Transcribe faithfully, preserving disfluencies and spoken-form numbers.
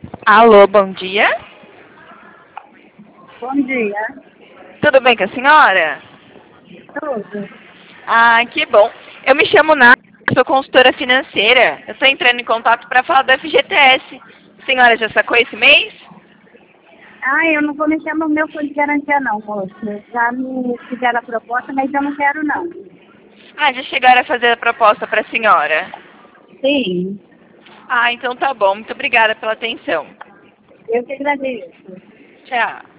Alô, bom dia. Bom dia. Tudo bem com a senhora? Tudo. Ah, que bom. Eu me chamo Nath, sou consultora financeira. Eu estou entrando em contato para falar do F G T S. A senhora já sacou esse mês? Ah, eu não vou mexer no meu fundo de garantia não, moço. Já me fizeram a proposta, mas eu não quero não. Ah, já chegaram a fazer a proposta para a senhora. Sim, Ah, então tá bom. Muito obrigada pela atenção. eu que agradeço. Tchau.